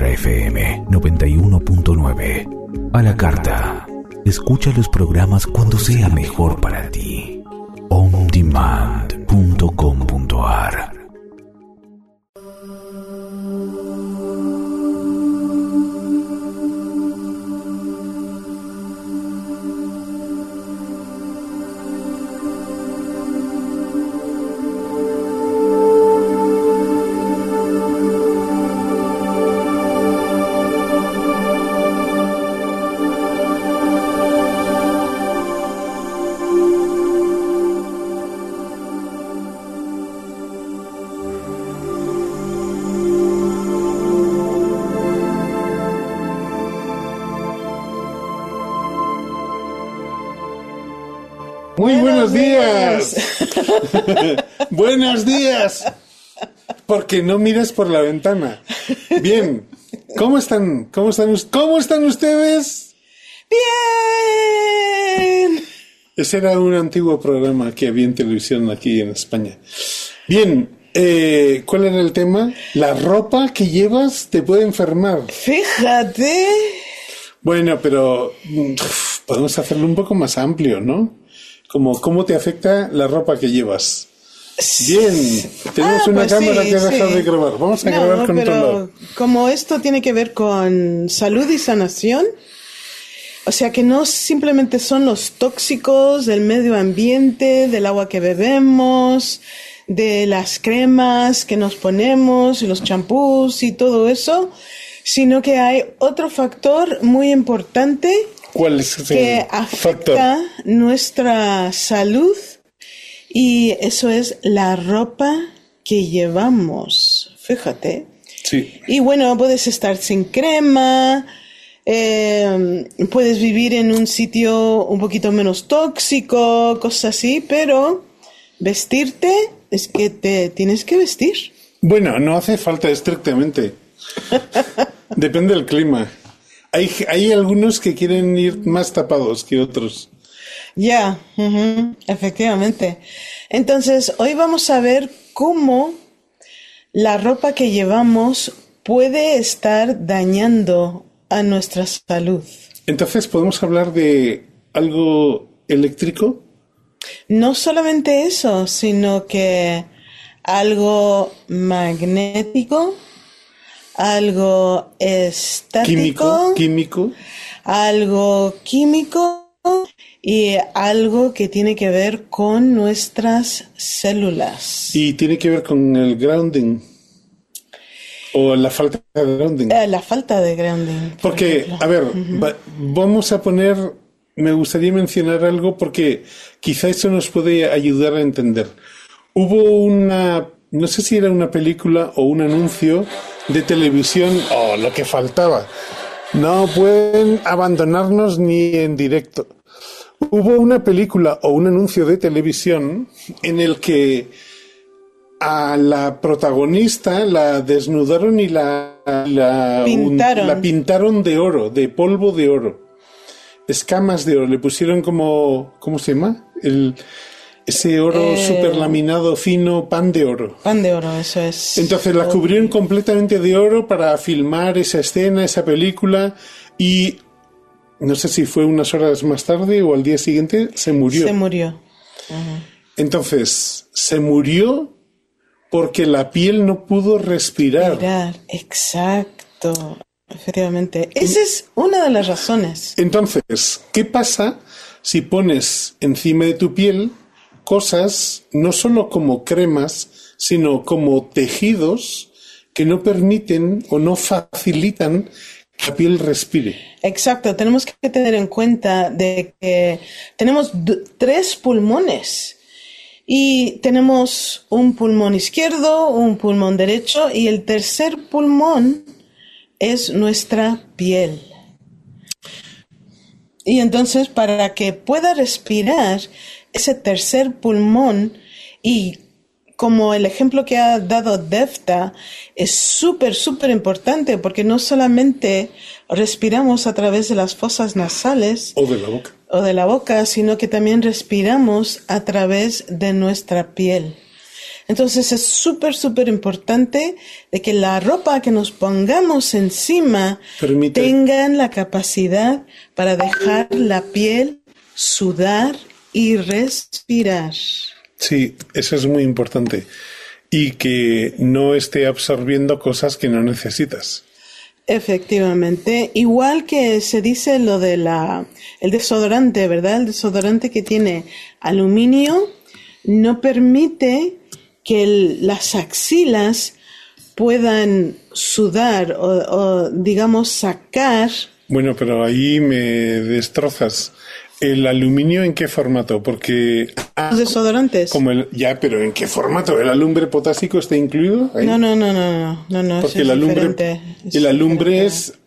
FM 91.9. A la carta. Escucha los programas cuando sea mejor para ti. ondemand.com.ar. Muy buenos días. Buenos días. Porque no miras por la ventana. Bien. ¿Cómo están? ¿Cómo están ustedes? Bien. Ese era un antiguo programa que había en televisión aquí en España. Bien. ¿Cuál era el tema? La ropa que llevas te puede enfermar. Fíjate. Bueno, pero podemos hacerlo un poco más amplio, ¿no? Como cómo te afecta la ropa que llevas. Bien, tenemos una cámara que ha dejado de grabar. Vamos a grabar con otro lado. Como esto tiene que ver con salud y sanación, o sea que no simplemente son los tóxicos del medio ambiente, del agua que bebemos, de las cremas que nos ponemos, y los champús y todo eso, sino que hay otro factor muy importante. ¿Cuál es ese que afecta factor? Nuestra salud, y eso es la ropa que llevamos. Fíjate. Sí. Y bueno, puedes estar sin crema, puedes vivir en un sitio un poquito menos tóxico, cosas así, pero vestirte es que te tienes que vestir. Bueno, no hace falta estrictamente. Depende del clima. Hay algunos que quieren ir más tapados que otros. Ya, efectivamente. Entonces, hoy vamos a ver cómo la ropa que llevamos puede estar dañando a nuestra salud. Entonces, ¿podemos hablar de algo eléctrico? No solamente eso, sino que algo magnético, algo estático, químico, algo químico y algo que tiene que ver con nuestras células. Y tiene que ver con el grounding o la falta de grounding. La falta de grounding. Porque, a ver, vamos a poner, me gustaría mencionar algo porque quizá eso nos puede ayudar a entender. Hubo no sé si era una película o un anuncio de televisión, lo que faltaba. No pueden abandonarnos ni en directo. Hubo una película o un anuncio de televisión en el que a la protagonista la desnudaron y la pintaron de oro, de polvo de oro. Escamas de oro. Le pusieron como, ¿cómo se llama? Ese oro super laminado fino, pan de oro. Pan de oro, eso es. Entonces la cubrieron completamente de oro para filmar esa escena, esa película, y no sé si fue unas horas más tarde o al día siguiente, se murió. Se murió. Entonces, se murió porque la piel no pudo respirar. Exacto. Efectivamente. Esa es una de las razones. Entonces, ¿qué pasa si pones encima de tu piel cosas no solo como cremas, sino como tejidos que no permiten o no facilitan que la piel respire? Exacto, tenemos que tener en cuenta de que tenemos 3 pulmones y tenemos un pulmón izquierdo, un pulmón derecho y el tercer pulmón es nuestra piel. Y entonces para que pueda respirar ese tercer pulmón, y como el ejemplo que ha dado Devta, es súper importante porque no solamente respiramos a través de las fosas nasales o de la boca, sino que también respiramos a través de nuestra piel. Entonces es súper, súper importante de que la ropa que nos pongamos encima tengan la capacidad para dejar la piel sudar y respirar. Sí, eso es muy importante. Y que no esté absorbiendo cosas que no necesitas. Efectivamente. Igual que se dice lo de el desodorante, ¿verdad? El desodorante que tiene aluminio no permite que las axilas puedan sudar o digamos sacar. Bueno, pero ahí me destrozas. ¿El aluminio en qué formato? Porque los desodorantes. Pero ¿en qué formato? ¿El alumbre potásico está incluido ahí? No. Porque el alumbre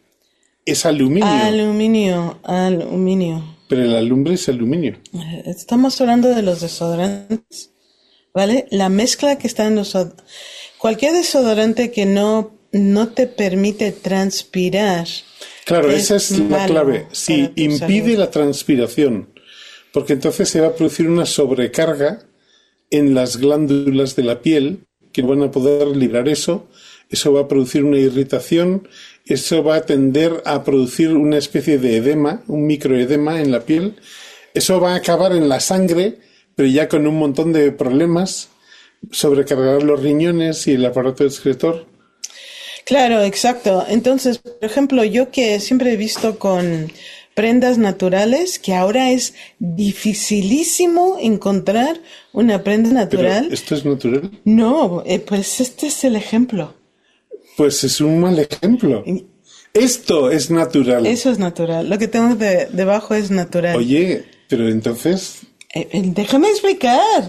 es aluminio. Aluminio. Pero el alumbre es aluminio. Estamos hablando de los desodorantes, ¿vale? La mezcla que está en cualquier desodorante que no te permite transpirar. Claro, esa es la clave. Si impide la transpiración, porque entonces se va a producir una sobrecarga en las glándulas de la piel que van a poder librar eso va a producir una irritación, eso va a tender a producir una especie de edema, un microedema en la piel, eso va a acabar en la sangre, pero ya con un montón de problemas, sobrecargar los riñones y el aparato excretor. Claro, exacto. Entonces, por ejemplo, yo que siempre he visto con prendas naturales, que ahora es dificilísimo encontrar una prenda natural. ¿Pero esto es natural? No, pues este es el ejemplo. Pues es un mal ejemplo. Esto es natural. Eso es natural. Lo que tengo debajo es natural. Oye, pero entonces... déjame explicar.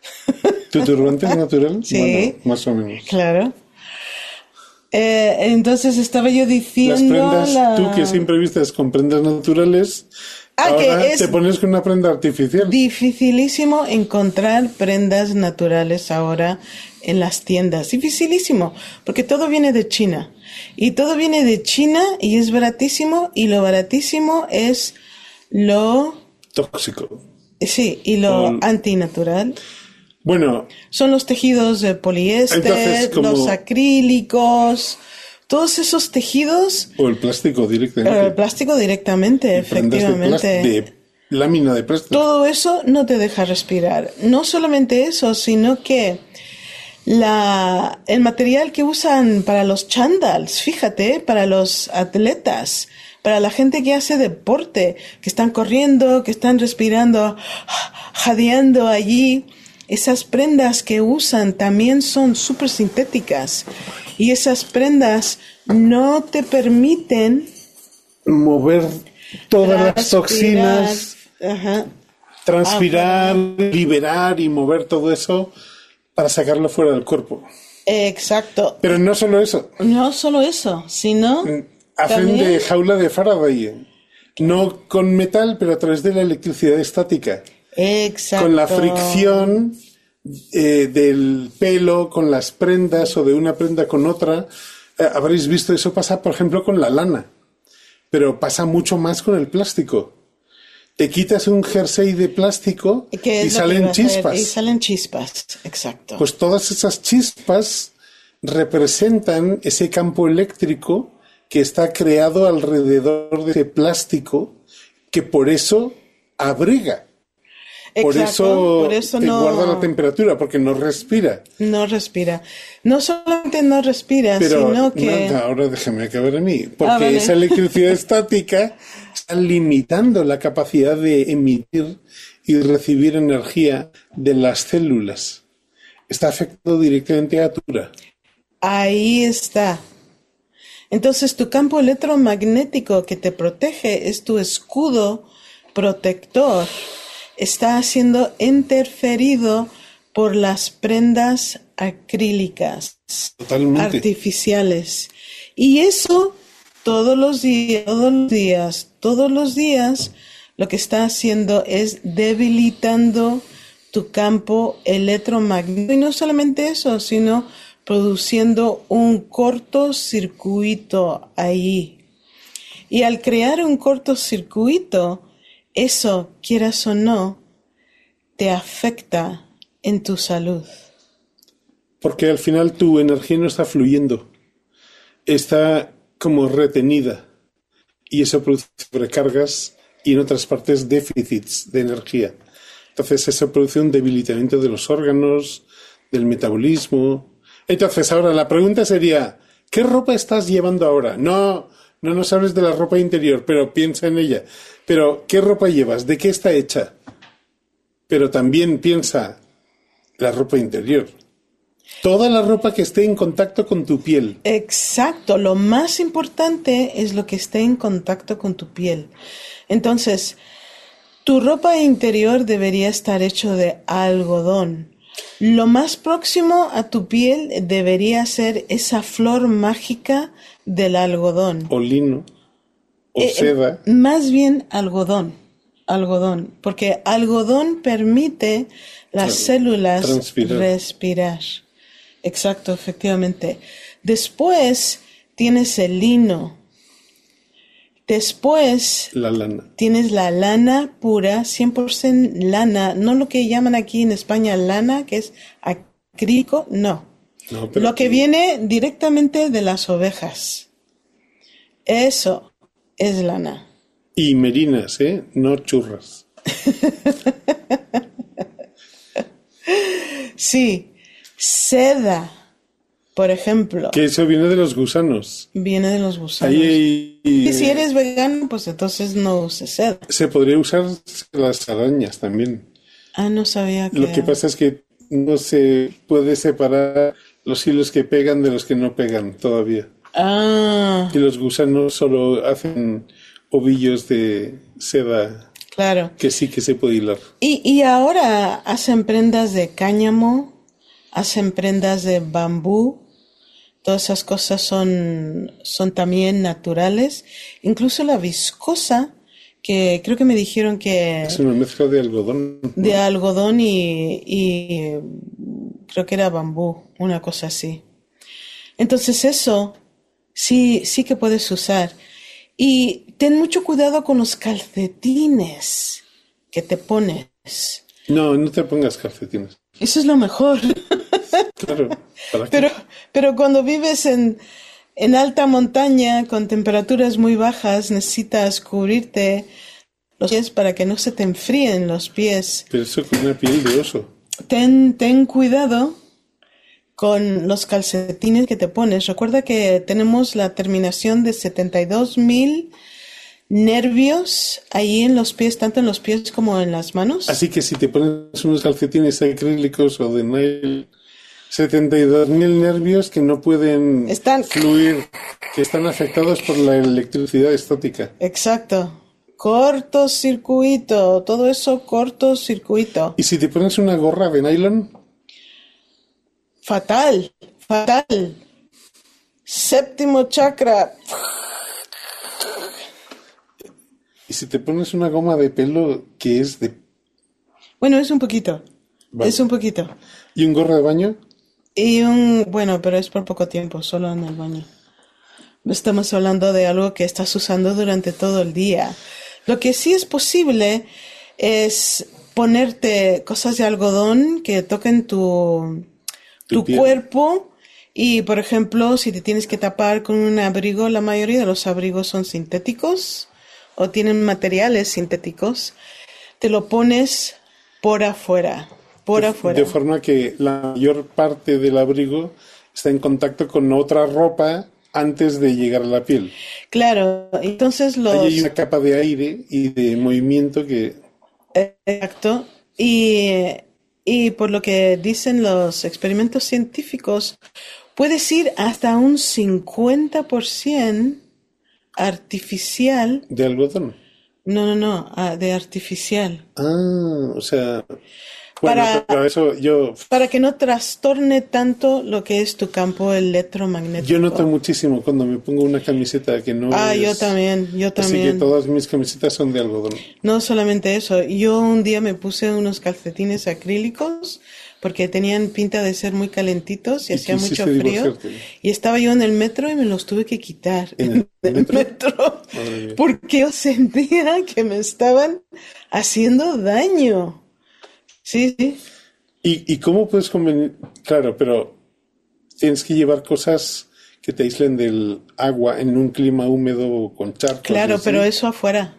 ¿Tu turbante es natural? Sí. Bueno, más o menos. Claro. Entonces estaba yo diciendo... Las prendas, tú que siempre vistes con prendas naturales, ahora te pones con una prenda artificial. Dificilísimo encontrar prendas naturales ahora en las tiendas. Dificilísimo, porque todo viene de China. Y todo viene de China y es baratísimo, y lo baratísimo es lo... tóxico. Sí, y lo antinatural. Bueno, son los tejidos de poliéster, los acrílicos, todos esos tejidos. O el plástico directamente. El plástico directamente, efectivamente. De lámina de plástico. Todo eso no te deja respirar. No solamente eso, sino que el material que usan para los chandals, fíjate, para los atletas, para la gente que hace deporte, que están corriendo, que están respirando, jadeando allí. Esas prendas que usan también son súper sintéticas y esas prendas no te permiten mover todas las toxinas, transpirar, liberar y mover todo eso para sacarlo fuera del cuerpo. Exacto. Pero no solo eso. No solo eso, sino... Hacen de jaula de Faraday. No con metal, pero a través de la electricidad estática. Exacto. Con la fricción del pelo con las prendas o de una prenda con otra. Habréis visto, eso pasa, por ejemplo, con la lana. Pero pasa mucho más con el plástico. Te quitas un jersey de plástico y salen chispas. Y salen chispas, exacto. Pues todas esas chispas representan ese campo eléctrico que está creado alrededor de ese plástico, que por eso abriga. Exacto, por eso te guarda la temperatura, porque no respira. No respira. No solamente no respira, sino que... Ahora déjame acabar a mí. Porque esa electricidad estática está limitando la capacidad de emitir y recibir energía de las células. Está afectando directamente a tu temperatura. Ahí está. Entonces tu campo electromagnético que te protege es tu escudo protector. Está siendo interferido por las prendas acrílicas. Totalmente. Artificiales. Y eso todos los días, lo que está haciendo es debilitando tu campo electromagnético. Y no solamente eso, sino produciendo un cortocircuito ahí. Y al crear un cortocircuito, eso, quieras o no, te afecta en tu salud. Porque al final tu energía no está fluyendo, está como retenida y eso produce sobrecargas y en otras partes déficits de energía. Entonces eso produce un debilitamiento de los órganos, del metabolismo. Entonces ahora la pregunta sería, ¿qué ropa estás llevando ahora? No nos hables de la ropa interior, pero piensa en ella. Pero ¿qué ropa llevas? ¿De qué está hecha? Pero también piensa la ropa interior. Toda la ropa que esté en contacto con tu piel. Exacto, lo más importante es lo que esté en contacto con tu piel. Entonces, tu ropa interior debería estar hecho de algodón. Lo más próximo a tu piel debería ser esa flor mágica del algodón. O lino, o seda. Más bien algodón, porque algodón permite las células respirar. Exacto, efectivamente. Después tienes el lino. Después la lana. Tienes la lana pura, 100% lana, no lo que llaman aquí en España lana, que es acrílico, no. Lo que viene directamente de las ovejas. Eso es lana. Y merinas, no churras. Sí, seda, por ejemplo. Que eso viene de los gusanos. Viene de los gusanos. Y si eres vegano, pues entonces no uses seda. Se podría usar las arañas también. No sabía que... Lo que pasa es que no se puede separar los hilos que pegan de los que no pegan todavía. Y los gusanos solo hacen ovillos de seda. Claro. Que sí que se puede hilar. Y ahora hacen prendas de cáñamo, hacen prendas de bambú. Todas esas cosas son también naturales. Incluso la viscosa, que creo que me dijeron que... Es una mezcla de algodón. De algodón y creo que era bambú, una cosa así. Entonces eso sí que puedes usar. Y ten mucho cuidado con los calcetines que te pones. No te pongas calcetines. Eso es lo mejor. Claro. ¿Para qué? Pero cuando vives en alta montaña con temperaturas muy bajas, necesitas cubrirte los pies para que no se te enfríen los pies. Pero eso con una piel de oso. Ten cuidado con los calcetines que te pones. Recuerda que tenemos la terminación de 72,000 nervios ahí en los pies, tanto en los pies como en las manos. Así que si te pones unos calcetines acrílicos o de nylon, 72,000 nervios que no pueden fluir, que están afectados por la electricidad estática. Exacto. Cortocircuito, todo eso cortocircuito. ¿Y si te pones una gorra de nylon? Fatal. Séptimo chakra. ¿Y si te pones una goma de pelo que es de...? Bueno, es un poquito. Vale. Es un poquito. ¿Y un gorro de baño? Bueno, pero es por poco tiempo, solo en el baño. Estamos hablando de algo que estás usando durante todo el día. Lo que sí es posible es ponerte cosas de algodón que toquen tu cuerpo. Y, por ejemplo, si te tienes que tapar con un abrigo, la mayoría de los abrigos son sintéticos o tienen materiales sintéticos, te lo pones por afuera. De forma que la mayor parte del abrigo está en contacto con otra ropa antes de llegar a la piel. Claro, entonces Ahí hay una capa de aire y de movimiento que... Exacto. Y por lo que dicen los experimentos científicos, puedes ir hasta un 50% artificial. ¿De algodón? No, de artificial. O sea... Bueno, pero eso para que no trastorne tanto lo que es tu campo electromagnético. Yo noto muchísimo cuando me pongo una camiseta que no es... yo también. Así que todas mis camisetas son de algodón. No solamente eso, yo un día me puse unos calcetines acrílicos porque tenían pinta de ser muy calentitos y hacía mucho frío. Y estaba yo en el metro y me los tuve que quitar. ¿En el metro? Porque yo sentía que me estaban haciendo daño. Sí. ¿Y cómo puedes convenir? Claro, pero tienes que llevar cosas que te aíslen del agua en un clima húmedo con charcos. Claro, pero eso afuera.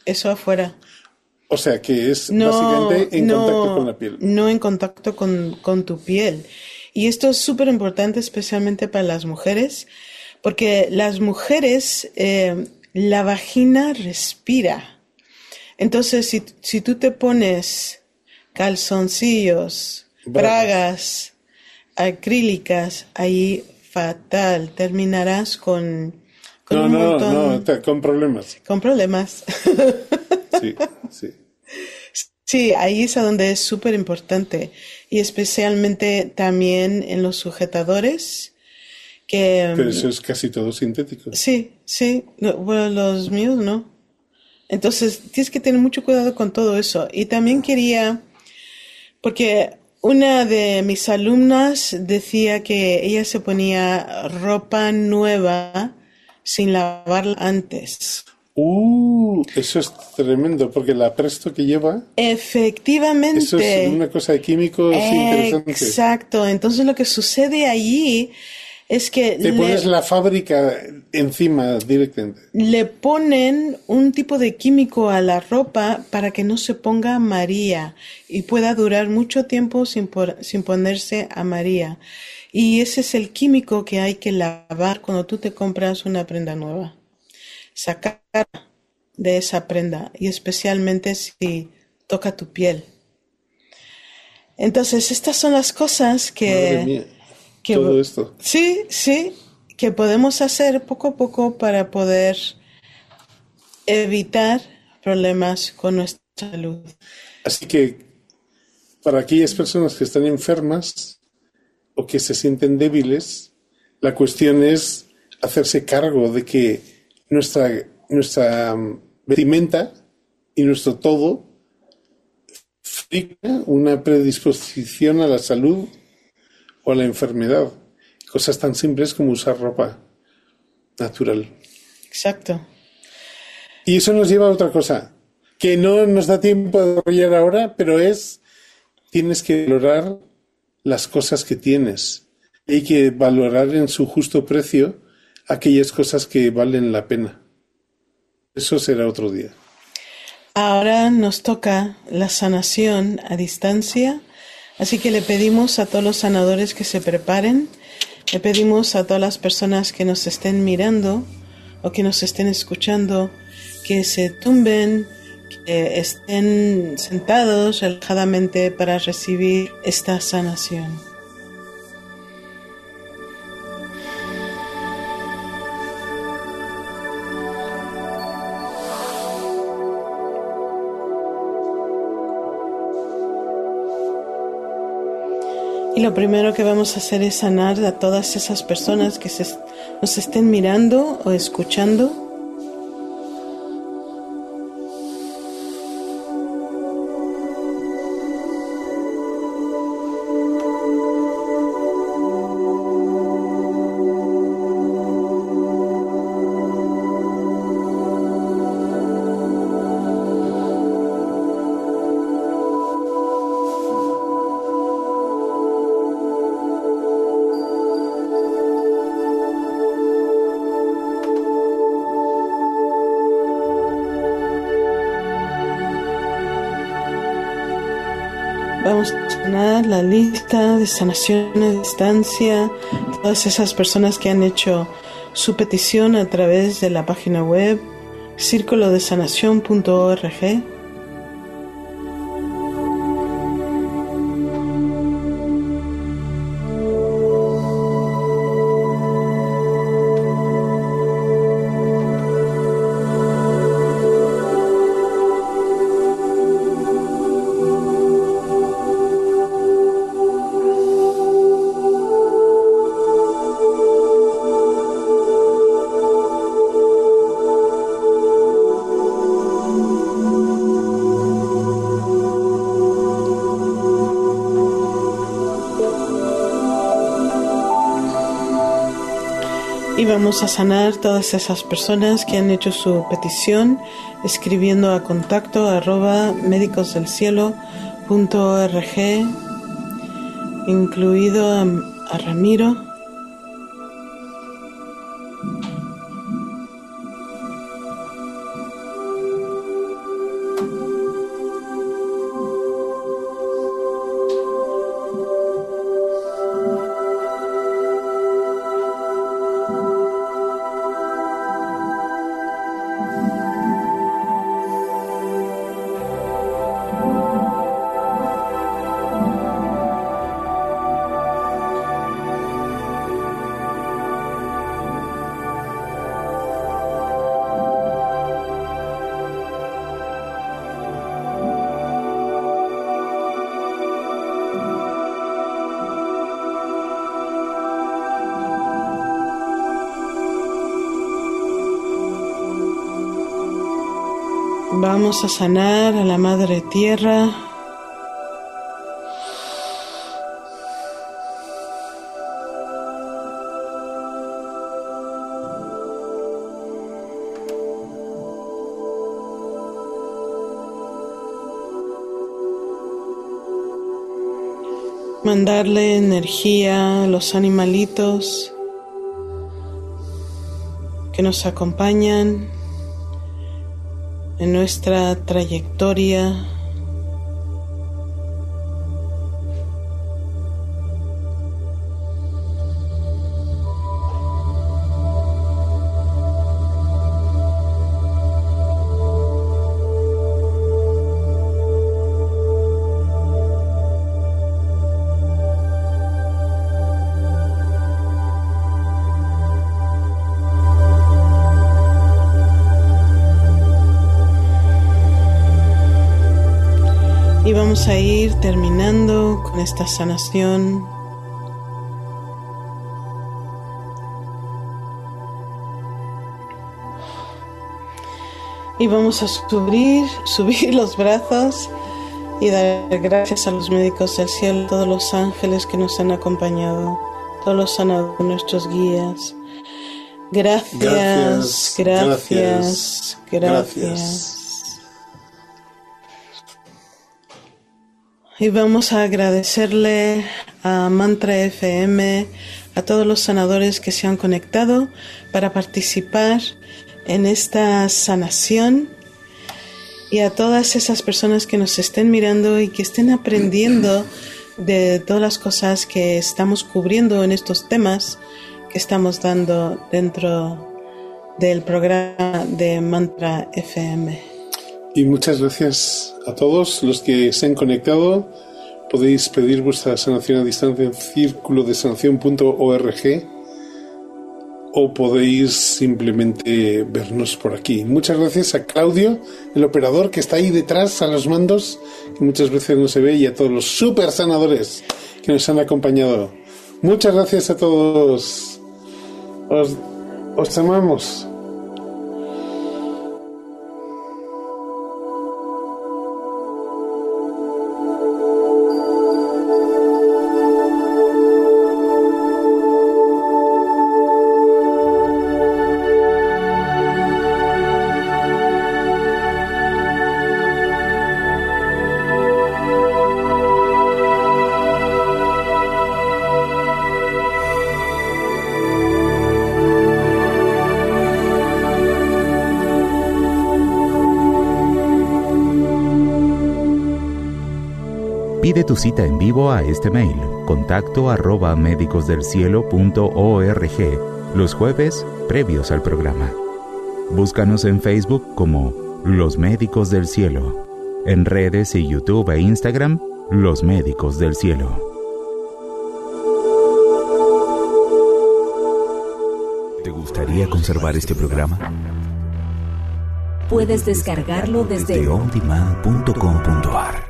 O sea, que es básicamente en contacto con la piel. No en contacto con tu piel. Y esto es súper importante, especialmente para las mujeres, porque las mujeres, la vagina respira. Entonces, si tú te pones calzoncillos, bragas acrílicas, ahí fatal, terminarás con un montón... con problemas. Con problemas. Sí. Sí, ahí es a donde es súper importante. Y especialmente también en los sujetadores. Pero eso es casi todo sintético. Sí. No, bueno, los míos no. Entonces, tienes que tener mucho cuidado con todo eso. Y también quería... Porque una de mis alumnas decía que ella se ponía ropa nueva sin lavarla antes. Eso es tremendo, porque la Presto que lleva... Efectivamente. Eso es una cosa de químicos interesante. Exacto. Entonces lo que sucede allí es que... Te pones la fábrica encima directamente. Le ponen un tipo de químico a la ropa para que no se ponga amarilla y pueda durar mucho tiempo sin ponerse amarilla. Y ese es el químico que hay que lavar cuando tú te compras una prenda nueva. Sacar de esa prenda, y especialmente si toca tu piel. Entonces, estas son las cosas Madre mía, todo esto. Sí, que podemos hacer poco a poco para poder evitar problemas con nuestra salud. Así que, para aquellas personas que están enfermas o que se sienten débiles, la cuestión es hacerse cargo de que nuestra vestimenta y nuestro todo fabrica una predisposición a la salud o a la enfermedad. Cosas tan simples como usar ropa natural. Exacto. Y eso nos lleva a otra cosa, que no nos da tiempo de desarrollar ahora, pero tienes que valorar las cosas que tienes. Hay que valorar en su justo precio aquellas cosas que valen la pena. Eso será otro día. Ahora nos toca la sanación a distancia, así que le pedimos a todos los sanadores que se preparen, le pedimos a todas las personas que nos estén mirando o que nos estén escuchando, que se tumben, que estén sentados relajadamente para recibir esta sanación. Y lo primero que vamos a hacer es sanar a todas esas personas que nos estén mirando o escuchando. Vamos a sanar la lista de sanación a distancia, todas esas personas que han hecho su petición a través de la página web circulodesanación.org. Y vamos a sanar todas esas personas que han hecho su petición escribiendo a contacto@medicosdelcielo.org, incluido a Ramiro, Vamos a sanar a la Madre Tierra. Mandarle energía a los animalitos que nos acompañan en nuestra trayectoria. Y vamos a ir terminando con esta sanación. Y vamos a subir los brazos y dar gracias a los médicos del cielo, a todos los ángeles que nos han acompañado, todos los sanadores, nuestros guías. Gracias, gracias, gracias. Y vamos a agradecerle a Mantra FM, a todos los sanadores que se han conectado para participar en esta sanación, y a todas esas personas que nos estén mirando y que estén aprendiendo de todas las cosas que estamos cubriendo en estos temas que estamos dando dentro del programa de Mantra FM. Y muchas gracias a todos los que se han conectado. Podéis pedir vuestra sanación a distancia en circulodesanación.org o podéis simplemente vernos por aquí. Muchas gracias a Claudio, el operador que está ahí detrás a los mandos, que muchas veces no se ve, y a todos los super sanadores que nos han acompañado. Muchas gracias a todos. Os amamos. Pide tu cita en vivo a este mail, contacto@medicosdelcielo.org, los jueves previos al programa. Búscanos en Facebook como Los Médicos del Cielo, en redes y YouTube e Instagram, Los Médicos del Cielo. ¿Te gustaría conservar este programa? Puedes descargarlo desde ondemand.com.ar.